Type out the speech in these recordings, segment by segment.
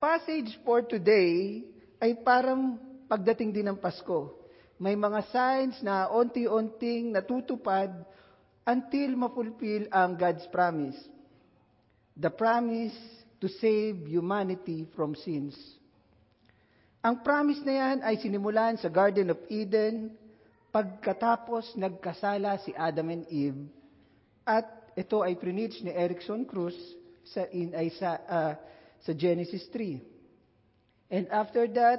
passage for today ay parang pagdating din ng Pasko. May mga signs na unti-unting natutupad until mafulfill ang God's promise. The promise to save humanity from sins. Ang promise na yan ay sinimulan sa Garden of Eden pagkatapos nagkasala si Adam and Eve, at ito ay preach ni Erickson Cruz sa Genesis 3. And after that,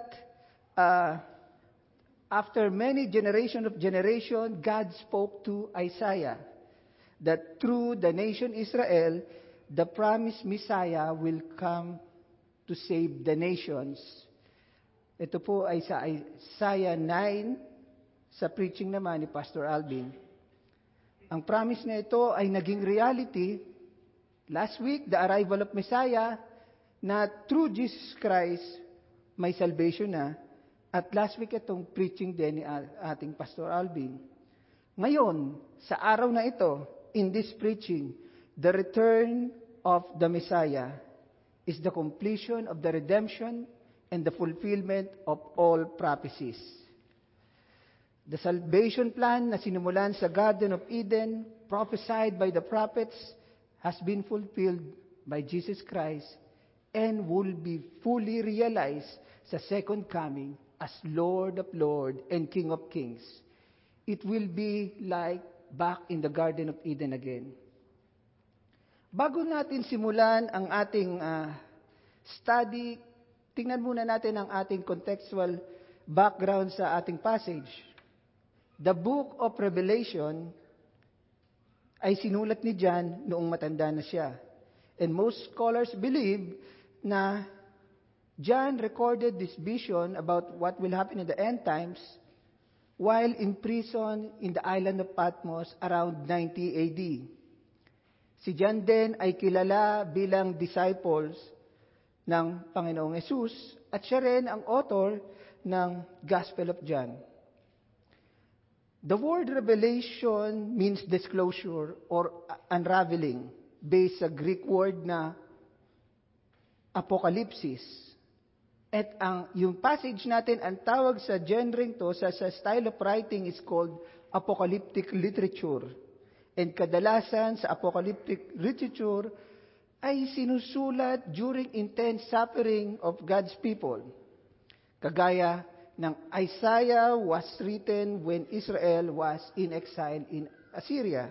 after many generation, God spoke to Isaiah that through the nation Israel, the promised Messiah will come to save the nations. Ito po ay sa Isaiah 9, sa preaching naman ni Pastor Alvin. Ang promise na ito ay naging reality last week, the arrival of Messiah, na through Jesus Christ, may salvation na. At last week itong preaching din ni ating Pastor Alvin. Ngayon, sa araw na ito, in this preaching, the return of the Messiah is the completion of the redemption and the fulfillment of all prophecies. The salvation plan na sinimulan sa Garden of Eden, prophesied by the prophets, has been fulfilled by Jesus Christ and will be fully realized sa second coming as Lord of Lords and King of Kings. It will be like back in the Garden of Eden again. Bago natin simulan ang ating study, tingnan muna natin ang ating contextual background sa ating passage. The book of Revelation ay sinulat ni John noong matanda na siya. And most scholars believe na John recorded this vision about what will happen in the end times while in prison in the island of Patmos around 90 AD. Si John din ay kilala bilang disciples ng Panginoong Hesus at siya rin ang author ng Gospel of John. The word revelation means disclosure or unraveling based sa Greek word na apocalypsis. At yung passage natin, ang tawag sa genre to, sa style of writing is called apocalyptic literature. And kadalasan sa apocalyptic literature ay sinusulat during intense suffering of God's people. Kagaya ng Isaiah was written when Israel was in exile in Assyria.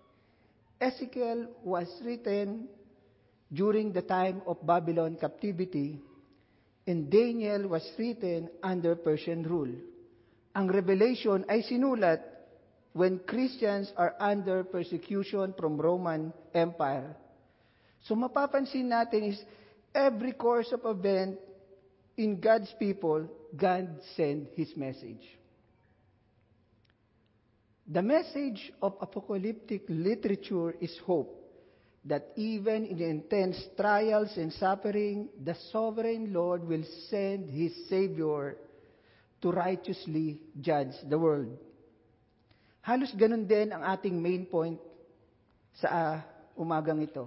Ezekiel was written during the time of Babylon captivity, and Daniel was written under Persian rule. Ang Revelation ay sinulat when Christians are under persecution from Roman Empire. So mapapansin natin is every course of event in God's people, God sent His message. The message of apocalyptic literature is hope that even in intense trials and suffering, the sovereign Lord will send His Savior to righteously judge the world. Halos ganun din ang ating main point sa umagang ito.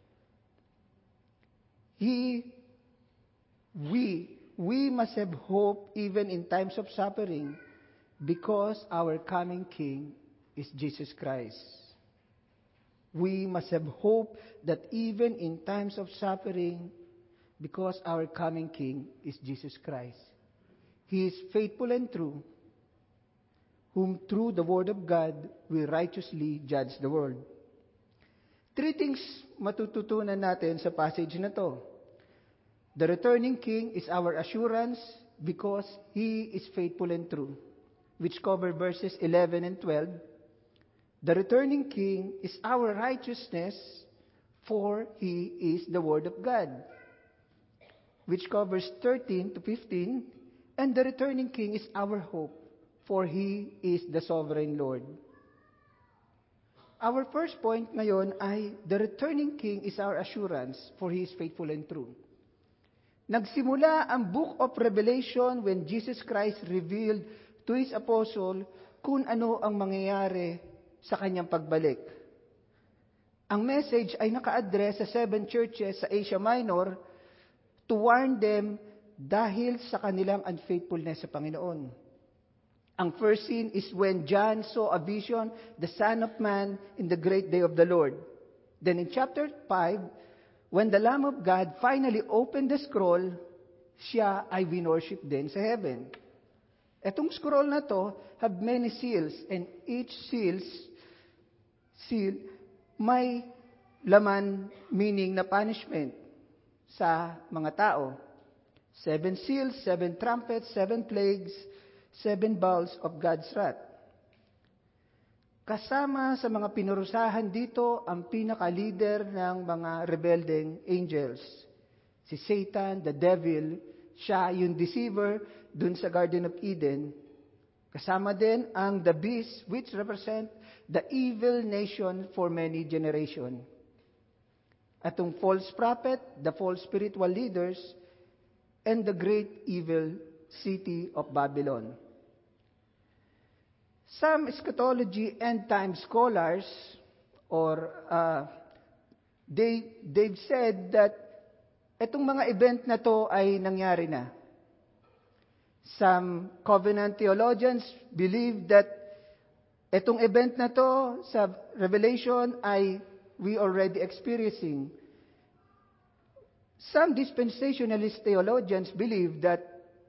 We must have hope even in times of suffering because our coming King is Jesus Christ. We must have hope that even in times of suffering because our coming King is Jesus Christ. He is faithful and true, whom through the Word of God will righteously judge the world. Three things matututunan natin sa passage na to. The returning King is our assurance because He is faithful and true, which cover verses 11 and 12. The returning King is our righteousness, for He is the Word of God, which covers 13 to 15. And the returning King is our hope, for He is the sovereign Lord. Our first point ngayon ay the returning King is our assurance, for He is faithful and true. Nagsimula ang book of Revelation when Jesus Christ revealed to His apostle kung ano ang mangyayari sa Kanyang pagbalik. Ang message ay naka-address sa 7 churches sa Asia Minor to warn them dahil sa kanilang unfaithfulness sa Panginoon. Ang first scene is when John saw a vision, the Son of Man in the great day of the Lord. Then in chapter 5, when the Lamb of God finally opened the scroll, siya ay winworship din sa heaven. Etong scroll na to have many seals, and each seal may laman, meaning na punishment sa mga tao. 7 seals, 7 trumpets, 7 plagues, 7 bowls of God's wrath. Kasama sa mga pinurusahan dito ang pinaka-leader ng mga rebelding angels. Si Satan, the devil, siya yung deceiver dun sa Garden of Eden. Kasama din ang the beast, which represent the evil nation for many generations. Atong false prophet, the false spiritual leaders, and the great evil city of Babylon. Some eschatology end-time scholars, they've said that itong mga event na to ay nangyari na. Some covenant theologians believe that itong event na to sa Revelation ay we already experiencing. Some dispensationalist theologians believe that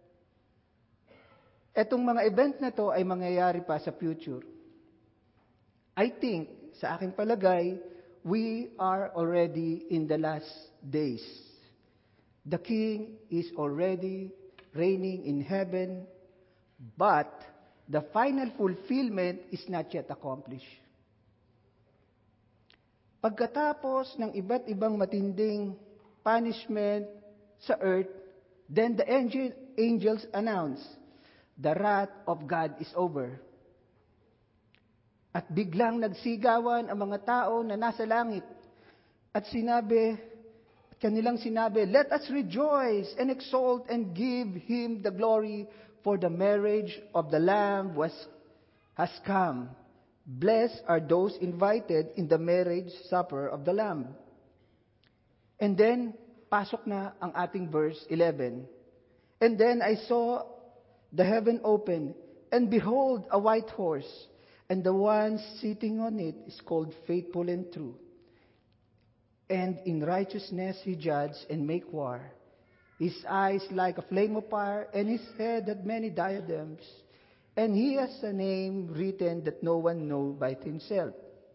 etong mga event na to ay mangyayari pa sa future. I think, sa aking palagay, we are already in the last days. The King is already reigning in heaven, but the final fulfillment is not yet accomplished. Pagkatapos ng iba't ibang matinding punishment sa earth, then the angels announce, the wrath of God is over. At biglang nagsigawan ang mga tao na nasa langit at kanilang sinabi, let us rejoice and exult and give Him the glory, for the marriage of the Lamb has come. Blessed are those invited in the marriage supper of the Lamb. And then, pasok na ang ating verse 11. And then I saw the heaven open, and behold, a white horse, and the one sitting on it is called Faithful and True. And in righteousness he judges and make war. His eyes like a flame of fire, and his head had many diadems. And he has a name written that no one knows but himself.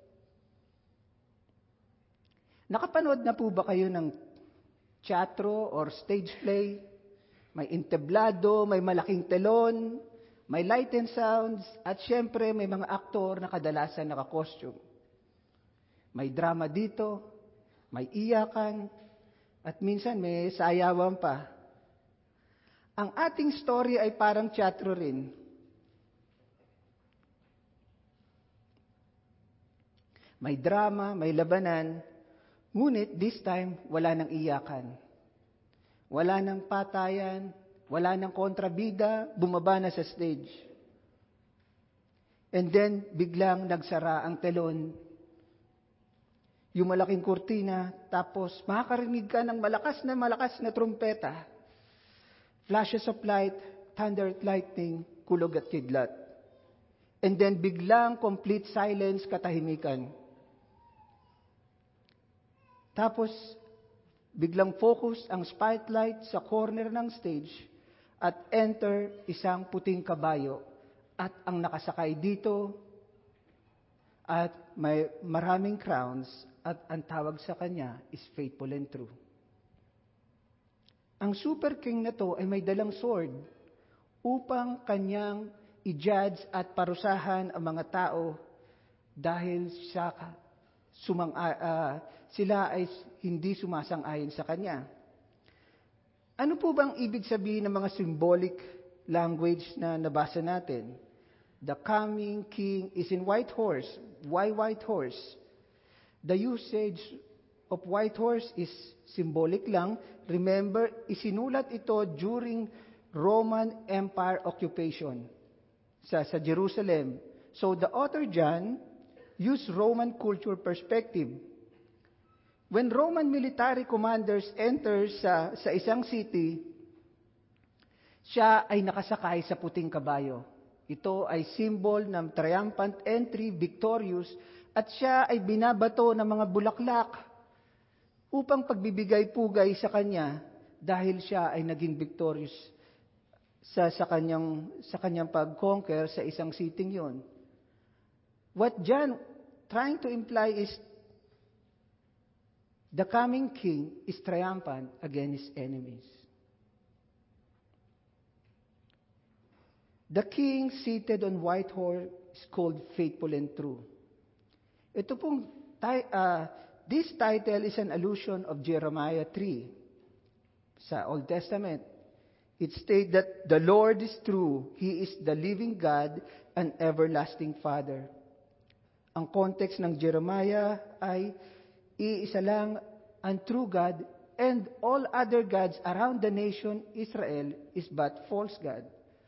Nakapanood na po ba kayo ng teatro or stage play? May entablado, may malaking telon, may light and sounds, at syempre may mga aktor na kadalasan naka-costume. May drama dito, may iyakan, at minsan may sayawan pa. Ang ating story ay parang teatro rin. May drama, may labanan, ngunit this time, wala nang iyakan. Wala nang patayan, wala nang kontrabida, bumaba na sa stage. And then, biglang nagsara ang telon. Yung malaking kurtina, tapos makakarinig ka ng malakas na trumpeta. Flashes of light, thunder at lightning, kulog at kidlat. And then biglang complete silence, katahimikan. Tapos, biglang focus ang spotlight sa corner ng stage at enter isang puting kabayo. At ang nakasakay dito at may maraming crowns at ang tawag sa kanya is Faithful and True. Ang super king na to ay may dalang sword upang kanyang i-judge at parusahan ang mga tao dahil sila ay hindi sumasang-ayon sa kanya. Ano po bang ibig sabihin ng mga symbolic language na nabasa natin? The coming king is in white horse. Why white horse? The usage of white horse is symbolic lang. Remember, isinulat ito during Roman Empire occupation sa Jerusalem. So the author John used Roman culture perspective When Roman military commanders enter sa isang city, siya ay nakasakay sa puting kabayo. Ito ay symbol ng triumphant entry, victorious, at siya ay binabato ng mga bulaklak upang pagbibigay pugay sa kanya dahil siya ay naging victorious sa kanyang pag-conquer sa isang city yon. What John trying to imply is the coming king is triumphant against his enemies. The king seated on white horse is called faithful and true. Ito pong this title is an allusion of Jeremiah 3 sa Old Testament. It states that the Lord is true, He is the living God and everlasting Father. Ang context ng Jeremiah ay iisa lang ang true God, and all other gods around the nation Israel is but false God.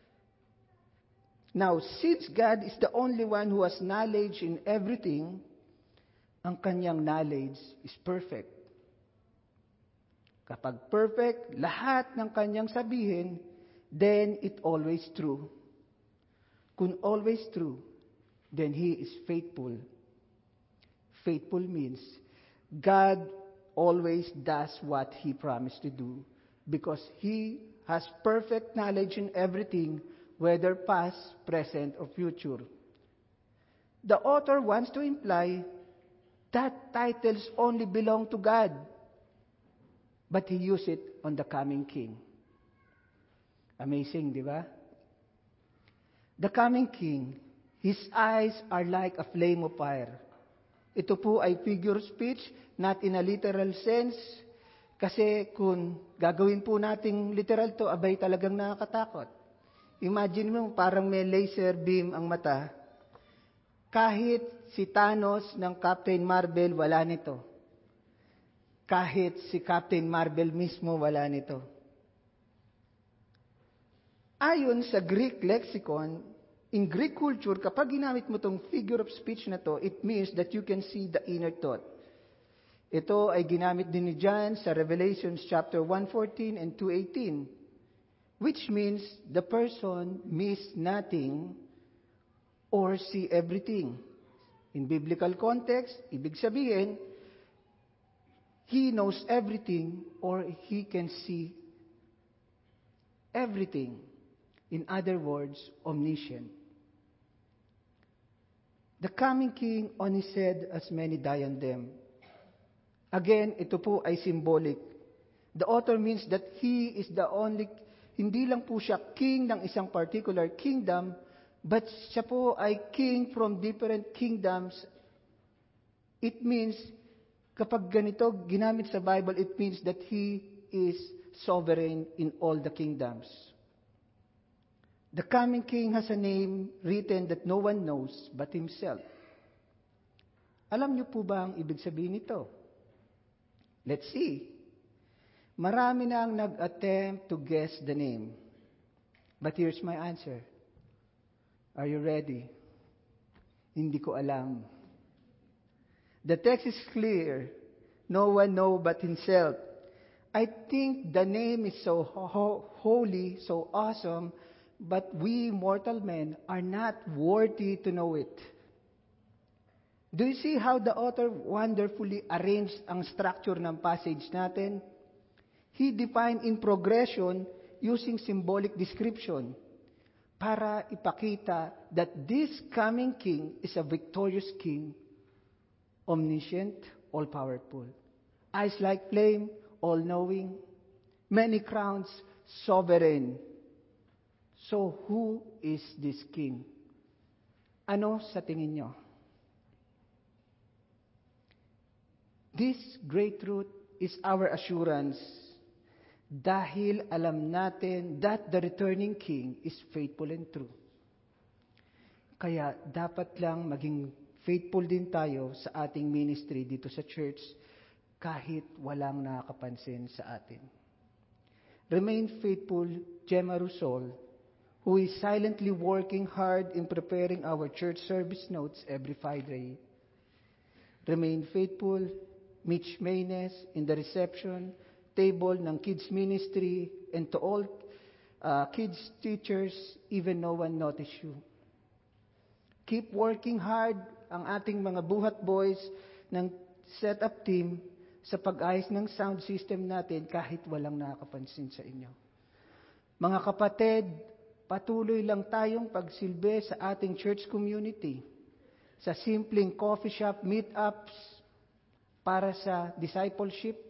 Now, since God is the only one who has knowledge in everything, ang kanyang knowledge is perfect. Kapag perfect, lahat ng kanyang sabihin, then it always true. Kung always true, then He is faithful. Faithful means God always does what He promised to do because He has perfect knowledge in everything, whether past, present, or future. The author wants to imply that titles only belong to God, but He used it on the coming King. Amazing, di ba? The coming King, His eyes are like a flame of fire. Ito po ay figure speech, not in a literal sense, kasi kung gagawin po nating literal to, abay talagang nakakatakot. Imagine mo, parang may laser beam ang mata. Kahit si Thanos ng Captain Marvel, wala nito. Kahit si Captain Marvel mismo, wala nito. Ayon sa Greek lexicon, in Greek culture, kapag ginamit mo tong figure of speech na to, it means that you can see the inner thought. Ito ay ginamit din ni John sa Revelations chapter 1:14 and 2:18, which means the person miss nothing or see everything. In biblical context, ibig sabihin, he knows everything or he can see everything. In other words, omniscient. The coming king on his head as many diadem. Again, ito po ay symbolic. The author means that he is the only, hindi lang po siya king ng isang particular kingdom, but siya po ay king from different kingdoms. It means, kapag ganito ginamit sa Bible, it means that he is sovereign in all the kingdoms. The coming king has a name written that no one knows but himself. Alam niyo po ba ang ibig sabihin nito? Let's see. Marami na ang nag-attempt to guess the name. But here's my answer. Are you ready? Hindi ko alam. The text is clear. No one knows but himself. I think the name is so holy, so awesome, but we mortal men are not worthy to know it. Do you see how the author wonderfully arranged ang structure ng passage natin? He defined in progression using symbolic description para ipakita that this coming king is a victorious king, omniscient, all-powerful. Eyes like flame, all-knowing, many crowns, sovereign. So, who is this king? Ano sa tingin nyo? This great truth is our assurance dahil alam natin that the returning king is faithful and true. Kaya dapat lang maging faithful din tayo sa ating ministry dito sa church kahit walang nakakapansin sa atin. Remain faithful, Gemma Rusol, who is silently working hard in preparing our church service notes every Friday. Remain faithful, Mitch Maynes, in the reception table ng kids ministry, and to all kids teachers, even no one noticed you. Keep working hard ang ating mga buhat boys ng setup team sa pag-ayos ng sound system natin kahit walang nakakapansin sa inyo. Mga kapatid, patuloy lang tayong pagsilbi sa ating church community, sa simpleng coffee shop meetups para sa discipleship,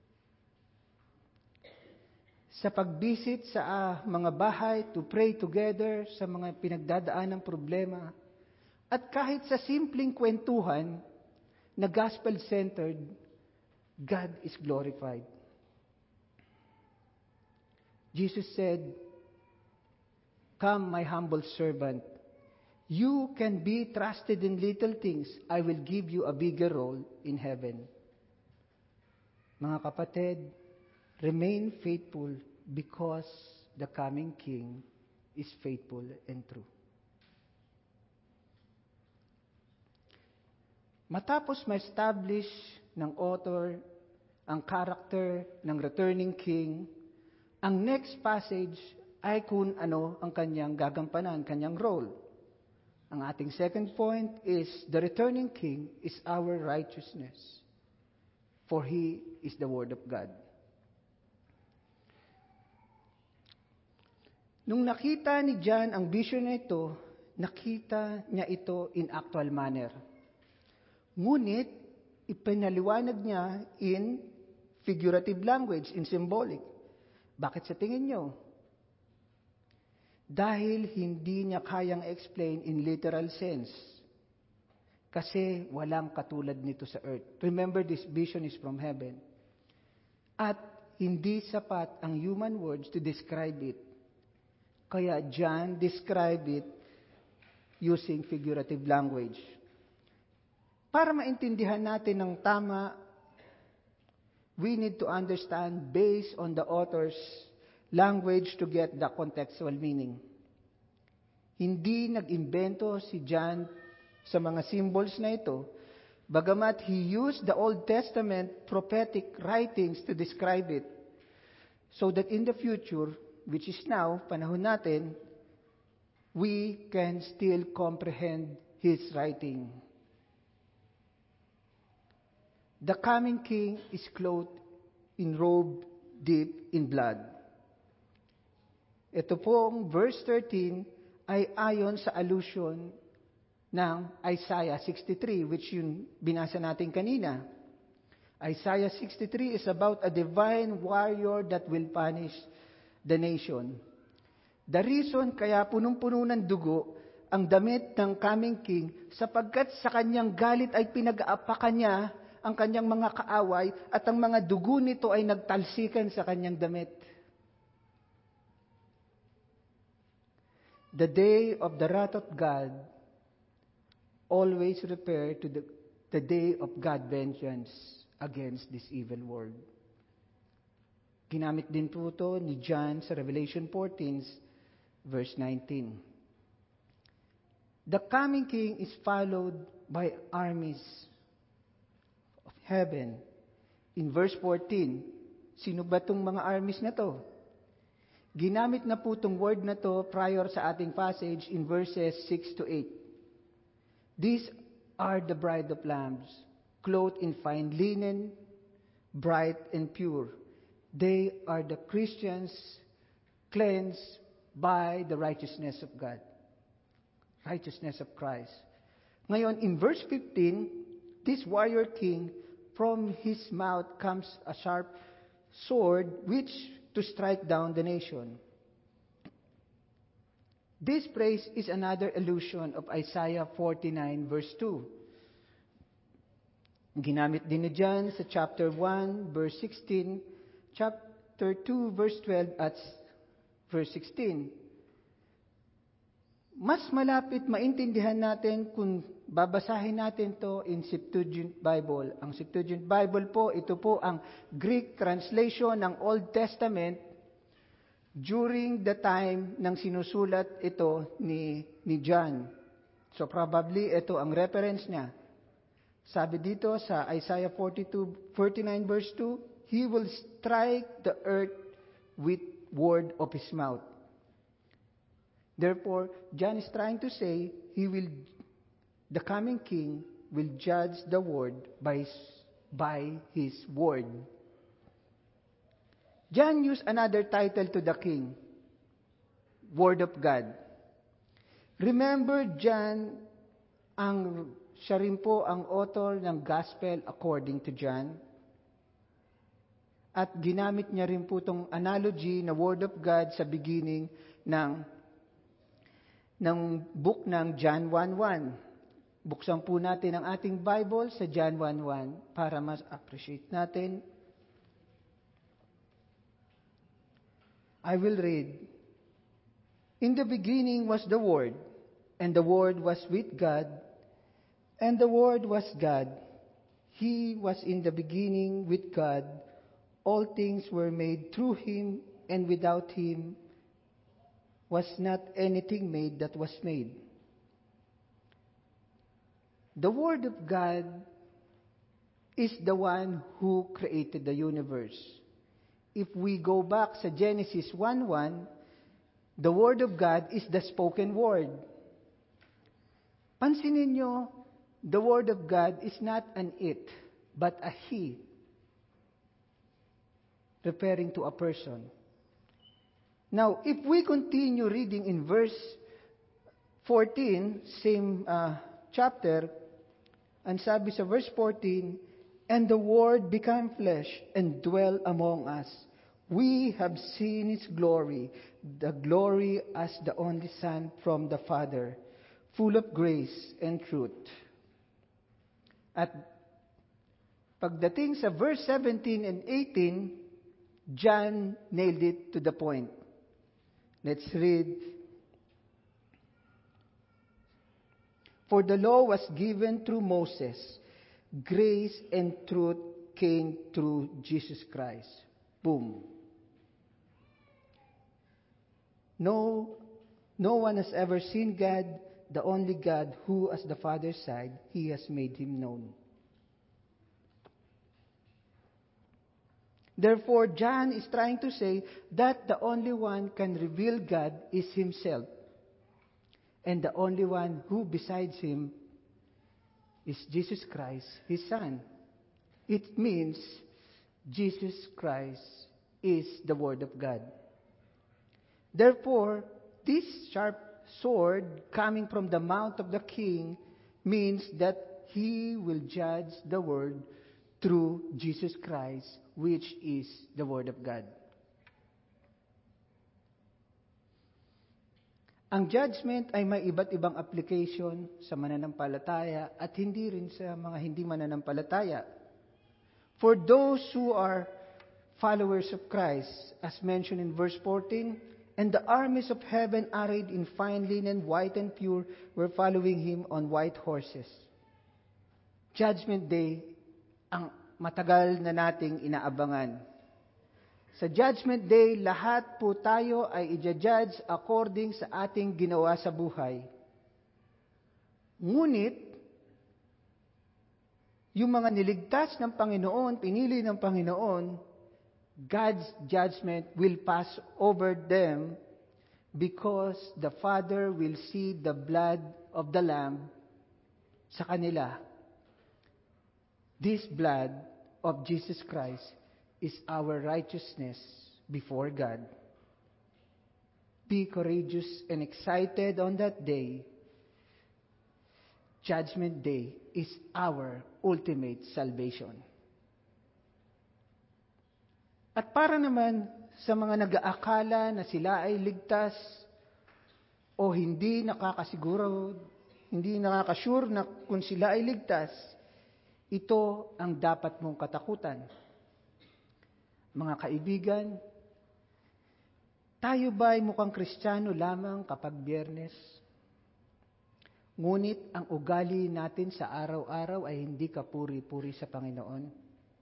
sa pag-visit sa mga bahay to pray together sa mga pinagdadaan ng problema, at kahit sa simpleng kwentuhan na gospel-centered, God is glorified. Jesus said, "Come, my humble servant. You can be trusted in little things. I will give you a bigger role in heaven." Mga kapatid, remain faithful because the coming King is faithful and true. Matapos ma-establish ng author ang character ng returning king, ang next passage ay kung ano ang kanyang gagampanan, kanyang role. Ang ating second point is, the returning king is our righteousness, for he is the word of God. Nung nakita ni John ang vision na ito, nakita niya ito in actual manner. Ngunit, ipinaliwanag niya in figurative language, in symbolic. Bakit sa tingin nyo? Dahil hindi niya kayang explain in literal sense. Kasi walang katulad nito sa earth. Remember, this vision is from heaven. At hindi sapat ang human words to describe it. Kaya John described it using figurative language. Para maintindihan natin ng tama, we need to understand based on the author's language to get the contextual meaning. Hindi nag-imbento si John sa mga symbols na ito, bagamat he used the Old Testament prophetic writings to describe it, so that in the future, which is now, panahon natin, we can still comprehend his writing. The coming king is clothed in robe deep in blood. Ito pong verse 13 ay ayon sa allusion ng Isaiah 63, which yung binasa natin kanina. Isaiah 63 is about a divine warrior that will punish the nation. The reason kaya punong-puno ng dugo ang damit ng coming king, sapagkat sa kanyang galit ay pinag-aapakan niya ang kanyang mga kaaway at ang mga dugo nito ay nagtalsikan sa kanyang damit. The day of the wrath of God always refer to the day of God vengeance against this evil world. Ginamit din po ito ni John sa Revelation 14, verse 19. The coming king is followed by armies of heaven. In verse 14, sino ba itong mga armies na to? Ginamit na po itong word na to prior sa ating passage in verses 6 to 8. These are the bride of lambs, clothed in fine linen, bright and pure. They are the Christians cleansed by the righteousness of God. Righteousness of Christ. Ngayon, in verse 15, this warrior king, from his mouth comes a sharp sword which to strike down the nation. This phrase is another allusion of Isaiah 49 verse 2. Ginamit din ni John sa chapter 1 verse 16, chapter 2 verse 12 at verse 16. Mas malapit maintindihan natin kung babasahin natin to in Septuagint Bible. Ang Septuagint Bible po, ito po ang Greek translation ng Old Testament during the time ng sinusulat ito ni John. So probably ito ang reference niya. Sabi dito sa Isaiah 49 verse 2, He will strike the earth with word of His mouth. Therefore, John is trying to say, the coming king will judge the world by his word. John used another title to the king, Word of God. Remember, John, siya rin po ang author ng Gospel according to John. At ginamit niya rin po itong analogy na Word of God sa beginning ng book ng John 1:1. Buksan po natin ang ating Bible sa John 1:1 para mas appreciate natin. I will read. In the beginning was the Word, and the Word was with God, and the Word was God. He was in the beginning with God. All things were made through Him, and without Him was not anything made that was made. The Word of God is the one who created the universe. If we go back sa Genesis 1:1, the Word of God is the spoken Word. Pansinin nyo, the Word of God is not an it, but a He, referring to a person. Now, if we continue reading in verse 14, same chapter, ang sabi sa verse 14, And the Word became flesh and dwelt among us. We have seen His glory, the glory as the only Son from the Father, full of grace and truth. At pagdating sa verse 17 and 18, John nailed it to the point. Let's read. For the law was given through Moses, grace and truth came through Jesus Christ. Boom. No one has ever seen God, the only God who, as the Father's side, He has made Him known. Therefore, John is trying to say that the only one can reveal God is Himself. And the only one who besides Him is Jesus Christ, His Son. It means Jesus Christ is the Word of God. Therefore, this sharp sword coming from the mouth of the king means that He will judge the world through Jesus Christ, which is the Word of God. Ang judgment ay may iba't ibang application sa mananampalataya at hindi rin sa mga hindi mananampalataya. For those who are followers of Christ, as mentioned in verse 14, and the armies of heaven arrayed in fine linen, white and pure, were following Him on white horses. Judgment Day, ang matagal na nating inaabangan. Sa Judgment Day, lahat po tayo ay i-judge according sa ating ginawa sa buhay. Ngunit, yung mga niligtas ng Panginoon, pinili ng Panginoon, God's judgment will pass over them because the Father will see the blood of the Lamb sa kanila. This blood of Jesus Christ is our righteousness before God. Be courageous and excited on that day. Judgment Day is our ultimate salvation. At para naman sa mga nag-aakala na sila ay ligtas o hindi nakakasiguro, hindi nakakasure na kung sila ay ligtas, ito ang dapat mong katakutan. Mga kaibigan, tayo ba ay mukhang Kristiyano lamang kapag Biyernes? Ngunit ang ugali natin sa araw-araw ay hindi kapuri-puri sa Panginoon.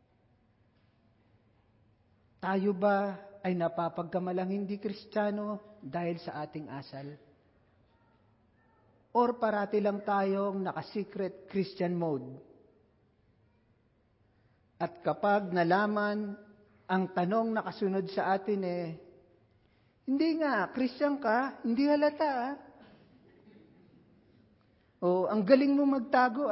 Tayo ba ay napapagkamalang hindi Kristiyano dahil sa ating asal? Or parati lang tayong naka-secret Christian mode? At kapag nalaman ang tanong na kasunod sa atin hindi nga, Christian ka, hindi halata O, ang galing mo magtago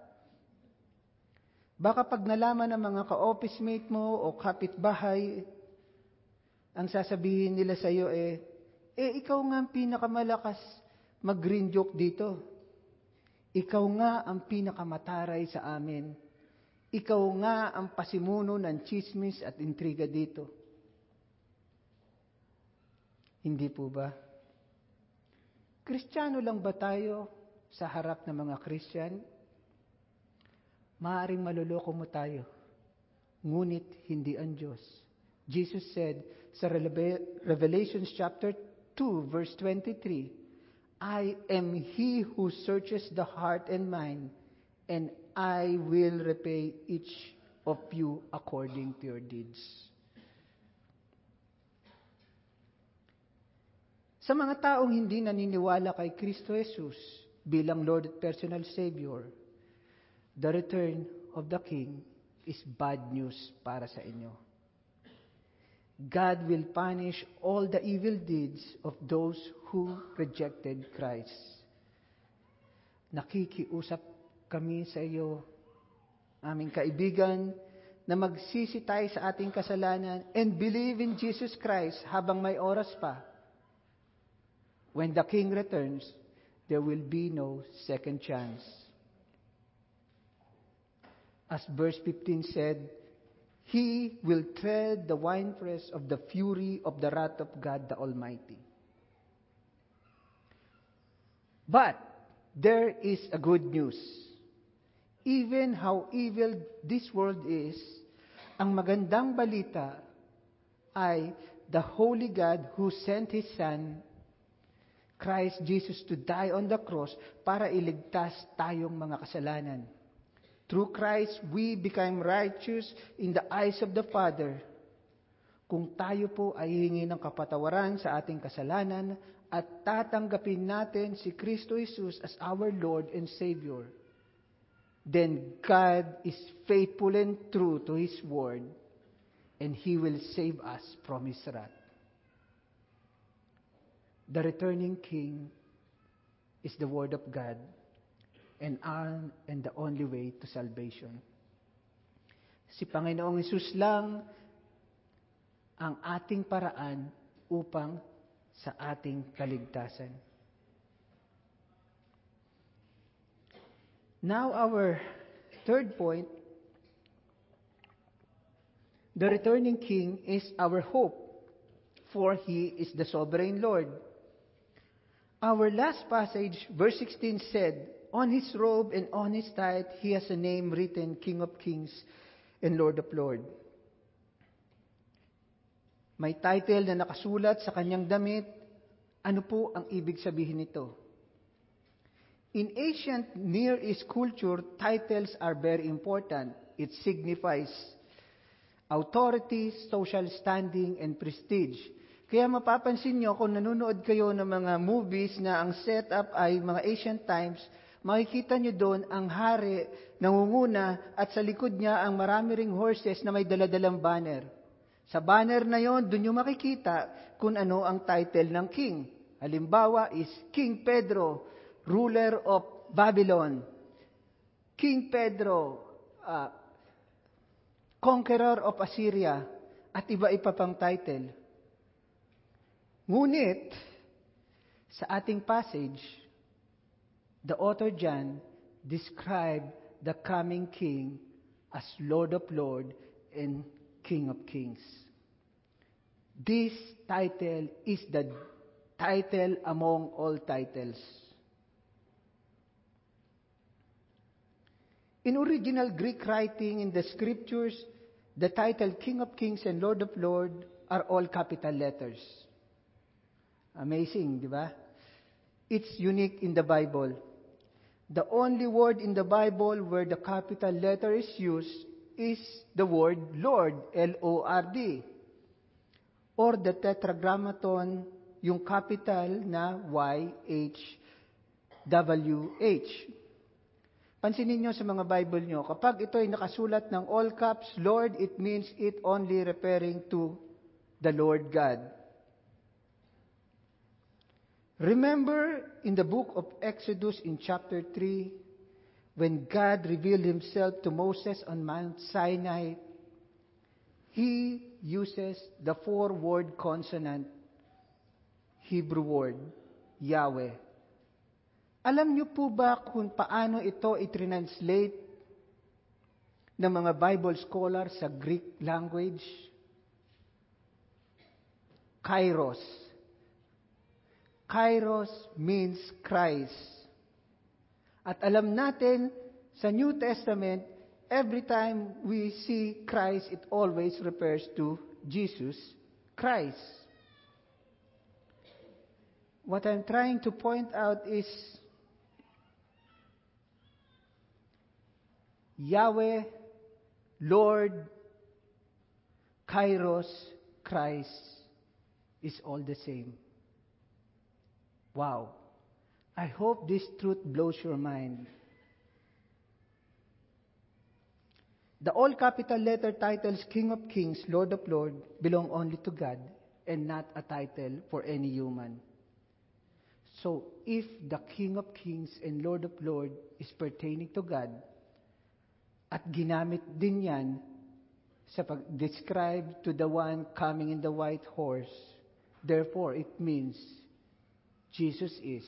Baka pag nalaman ng mga ka-office mate mo o kapitbahay, ang sasabihin nila sa iyo ikaw nga ang pinakamalakas mag-green joke dito. Ikaw nga ang pinakamataray sa amin. Ikaw nga ang pasimuno ng chismis at intriga dito. Hindi po ba? Kristiyano lang ba tayo sa harap ng mga Christian? Maaaring maloloko mo tayo, ngunit hindi ang Diyos. Jesus said sa Revelation chapter 2 verse 23, I am He who searches the heart and mind, and I will repay each of you according to your deeds. Sa mga taong hindi naniniwala kay Kristo Jesus bilang Lord at personal Savior, the return of the King is bad news para sa inyo. God will punish all the evil deeds of those who rejected Christ. Nakikiusap kami sa iyo, aming kaibigan, na magsisi tayo sa ating kasalanan and believe in Jesus Christ habang may oras pa. When the King returns, there will be no second chance. As verse 15 said, He will tread the winepress of the fury of the wrath of God the Almighty. But there is a good news. Even how evil this world is, ang magandang balita ay the Holy God who sent His Son, Christ Jesus, to die on the cross para iligtas tayong mga kasalanan. Through Christ, we become righteous in the eyes of the Father. Kung tayo po ay hihingi ng kapatawaran sa ating kasalanan at tatanggapin natin si Kristo Jesus as our Lord and Savior, then God is faithful and true to His word, and He will save us from His wrath. The returning King is the Word of God, and the only way to salvation. Si Panginoong Hesus lang ang ating paraan upang sa ating kaligtasan. Now our third point, the returning King is our hope, for He is the sovereign Lord. Our last passage, verse 16 said, on His robe and on His thigh, He has a name written, King of Kings and Lord of Lords. May title na nakasulat sa kanyang damit. Ano po ang ibig sabihin nito? In ancient Near East culture, titles are very important. It signifies authority, social standing, and prestige. Kaya mapapansin nyo, kung nanonood kayo ng mga movies na ang setup ay mga ancient times, makikita nyo doon ang hari nangunguna at sa likod niya ang marami ring horses na may daladalang banner. Sa banner na yon, doon nyo makikita kung ano ang title ng king. Halimbawa is King Pedro, ruler of Babylon. King Pedro, conqueror of Assyria, at iba-iba pang title. Ngunit, sa ating passage, the author John described the coming King as Lord of Lords and King of Kings. This title is the title among all titles. In original Greek writing in the scriptures, the title King of Kings and Lord of Lords are all capital letters. Amazing, di ba? It's unique in the Bible. The only word in the Bible where the capital letter is used is the word Lord, L-O-R-D. Or the Tetragrammaton, yung capital na Y-H-W-H. Pansinin nyo sa mga Bible nyo, kapag ito ay nakasulat ng all caps, Lord, it means it only referring to the Lord God. Remember in the book of Exodus in chapter 3, when God revealed Himself to Moses on Mount Sinai, He uses the 4-word consonant Hebrew word, Yahweh. Alam niyo po ba kung paano ito i-translate ng mga Bible scholars sa Greek language? Kairos. Kairos means Christ. At alam natin, sa New Testament, every time we see Christ, it always refers to Jesus Christ. What I'm trying to point out is, Yahweh, Lord, Kairos, Christ is all the same. Wow. I hope this truth blows your mind. The all capital letter titles King of Kings, Lord of Lords belong only to God and not a title for any human. So, if the King of Kings and Lord of Lords is pertaining to God, at ginamit din yan sa pag-describe to the one coming in the white horse. Therefore, it means Jesus is.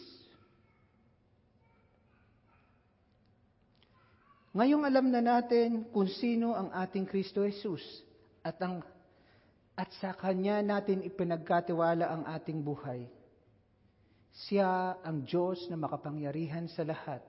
Ngayong alam na natin kung sino ang ating Kristo Jesus at sa Kanya natin ipinagkatiwala ang ating buhay. Siya ang Diyos na makapangyarihan sa lahat.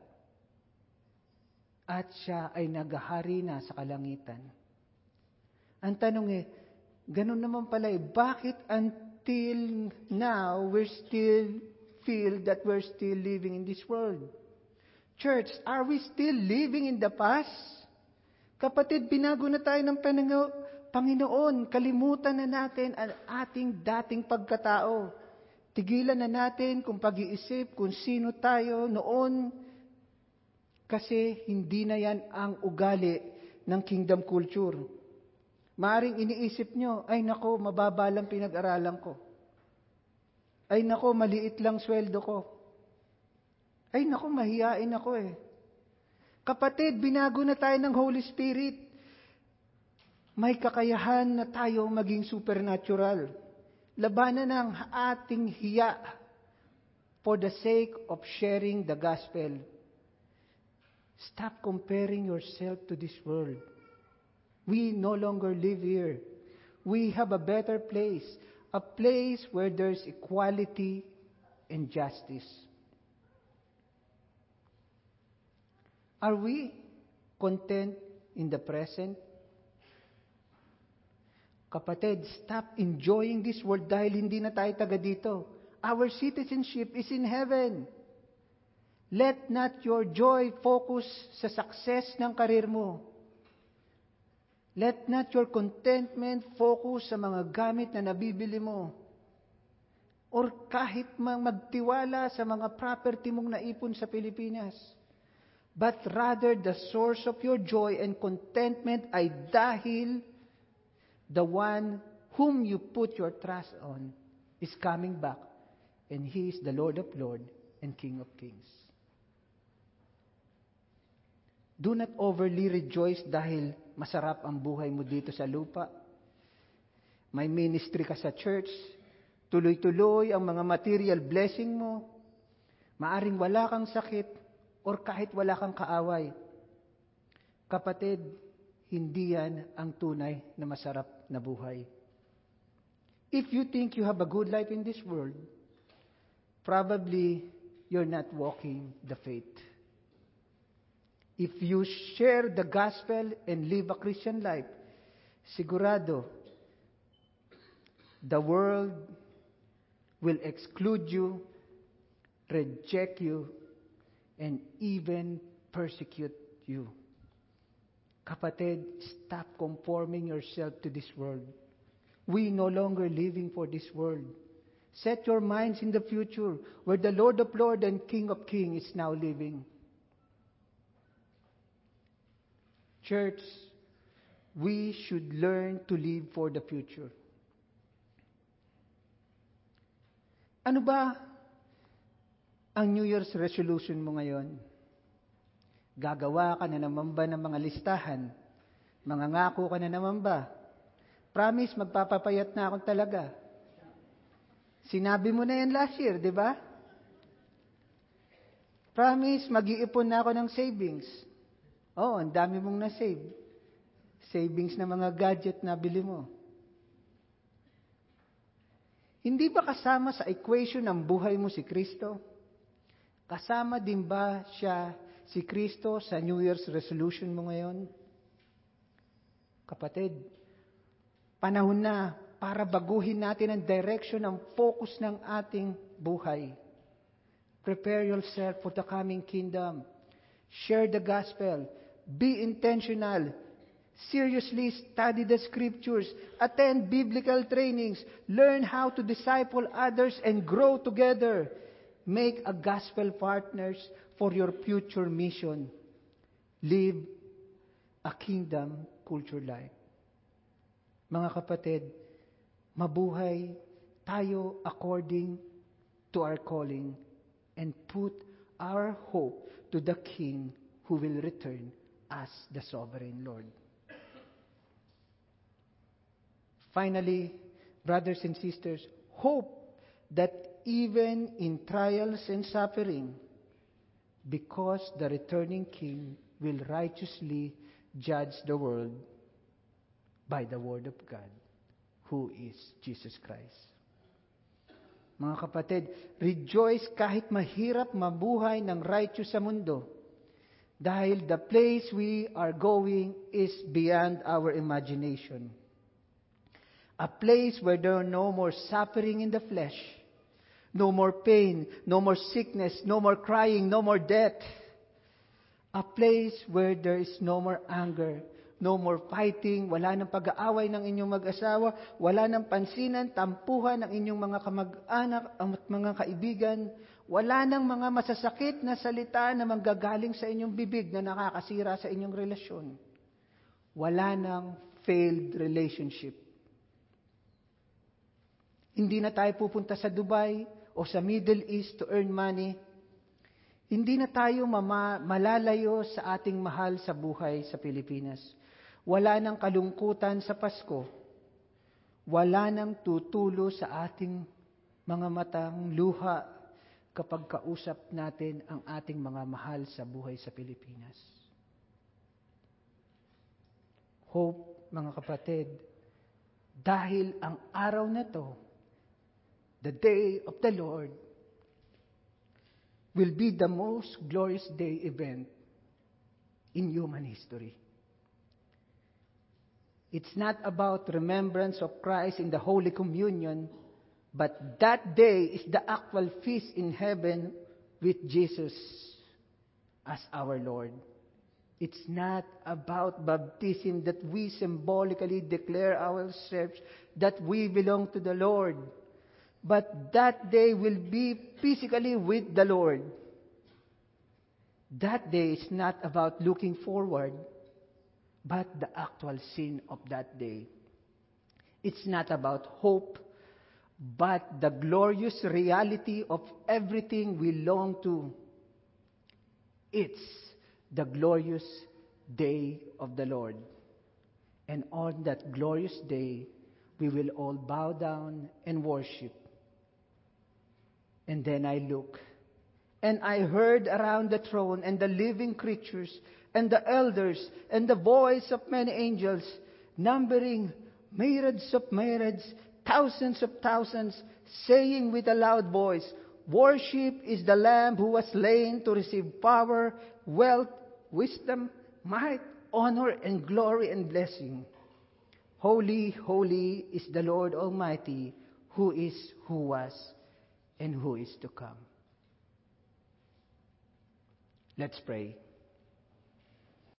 At siya ay naghahari na sa kalangitan. Ang tanong ganun naman pala bakit until now we still feel that we're still living in this world? Church, are we still living in the past? Kapatid, binago na tayo ng Panginoon. Kalimutan na natin ang ating dating pagkatao. Tigilan na natin kung pag-iisip kung sino tayo noon. Kasi hindi na yan ang ugali ng kingdom culture. Maaring iniisip nyo, ay nako, mababa lang pinag-aralan ko. Ay nako, maliit lang sweldo ko. Ay nako, mahiyain ako Kapatid, binago na tayo ng Holy Spirit. May kakayahan na tayo maging supernatural. Labanan ang ating hiya for the sake of sharing the gospel. Stop comparing yourself to this world. We no longer live here. We have a better place, a place where there's equality and justice. Are we content in the present? Kapatid, stop enjoying this world dahil hindi na tayo taga dito. Our citizenship is in heaven. Let not your joy focus sa success ng karir mo. Let not your contentment focus sa mga gamit na nabibili mo. Or kahit magtiwala sa mga property mong naipon sa Pilipinas. But rather the source of your joy and contentment ay dahil the one whom you put your trust on is coming back. And He is the Lord of Lords and King of Kings. Do not overly rejoice dahil masarap ang buhay mo dito sa lupa. May ministry ka sa church, tuloy-tuloy ang mga material blessing mo, maaring wala kang sakit, or kahit wala kang kaaway. Kapatid, hindi yan ang tunay na masarap na buhay. If you think you have a good life in this world, probably you're not walking the faith. If you share the gospel and live a Christian life, sigurado, the world will exclude you, reject you, and even persecute you. Kapatid, stop conforming yourself to this world. We no longer living for this world. Set your minds in the future where the Lord of Lords and King of Kings is now living. Church, we should learn to live for the future. Ano ba ang New Year's resolution mo ngayon? Gagawa ka na naman ba ng mga listahan? Mangangako ka na naman ba? Promise, magpapapayat na ako talaga. Sinabi mo na yan last year, di ba? Promise, mag-iipon na ako ng savings. Oh, ang dami mong na-save. Savings na mga gadget na bili mo. Hindi ba kasama sa equation ng buhay mo si Kristo? Kasama din ba siya, si Kristo, sa New Year's resolution mo ngayon? Kapatid, panahon na para baguhin natin ang direction, ang focus ng ating buhay. Prepare yourself for the coming kingdom. Share the gospel. Be intentional. Seriously study the scriptures. Attend biblical trainings. Learn how to disciple others and grow together. Make a gospel partners for your future mission. Live a kingdom culture life. Mga kapatid, mabuhay tayo according to our calling and put our hope to the King who will return as the sovereign Lord. Finally, brothers and sisters, hope that even in trials and suffering, because the returning King will righteously judge the world by the Word of God, who is Jesus Christ. Mga kapatid, rejoice kahit mahirap mabuhay ng righteous sa mundo, dahil the place we are going is beyond our imagination. A place where there are no more suffering in the flesh, no more pain, no more sickness, no more crying, no more death. A place where there is no more anger, no more fighting, wala nang pag-aaway ng inyong mag-asawa, wala nang pansinan, tampuhan ng inyong mga kamag-anak at mga kaibigan, wala nang mga masasakit na salita na manggagaling sa inyong bibig na nakakasira sa inyong relasyon. Wala nang failed relationship. Hindi na tayo pupunta sa Dubai o sa Middle East to earn money. Hindi na tayo malalayo sa ating mahal sa buhay sa Pilipinas. Wala nang kalungkutan sa Pasko. Wala nang tutulo sa ating mga matang luha kapag kausap natin ang ating mga mahal sa buhay sa Pilipinas. Hope, mga kapatid, dahil ang araw na to, the day of the Lord, will be the most glorious day event in human history. It's not about remembrance of Christ in the Holy Communion, but that day is the actual feast in heaven with Jesus as our Lord. It's not about baptism that we symbolically declare ourselves that we belong to the Lord. But that day will be physically with the Lord. That day is not about looking forward, but the actual sin of that day. It's not about hope, but the glorious reality of everything we long to. It's the glorious day of the Lord. And on that glorious day, we will all bow down and worship. And then I look, and I heard around the throne and the living creatures and the elders and the voice of many angels, numbering myriads of myriads, thousands of thousands, saying with a loud voice, "Worship is the Lamb who was slain to receive power, wealth, wisdom, might, honor, and glory and blessing. Holy, holy is the Lord Almighty, who is, who was, and who is to come." Let's pray.